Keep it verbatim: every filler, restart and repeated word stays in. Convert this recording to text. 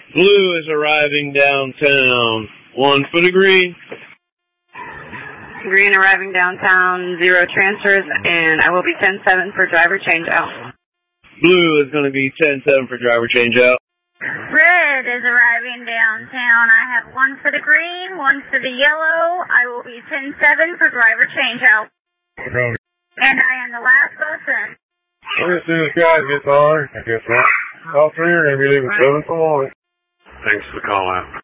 Blue is arriving downtown. One for the green. Green arriving downtown, zero transfers, and I will be ten seven for driver change out. Blue is going to be ten seven for driver change out. Red is arriving downtown. I have one for the green, one for the yellow. I will be ten seven for driver change out. Okay. And I am the last bus in. Well, as soon as guys gets on, I guess that. All three are going to be leaving seven for morning. Thanks for the call out.